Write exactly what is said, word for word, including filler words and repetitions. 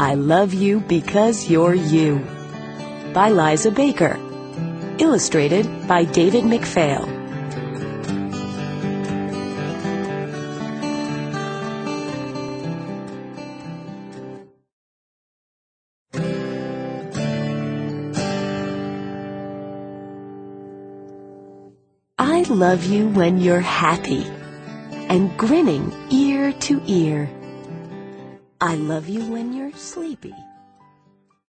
I love you because you're you. By Liza Baker. Illustrated by David McPhail. I love you when you're happy and grinning ear to ear. I love you when you're sleepy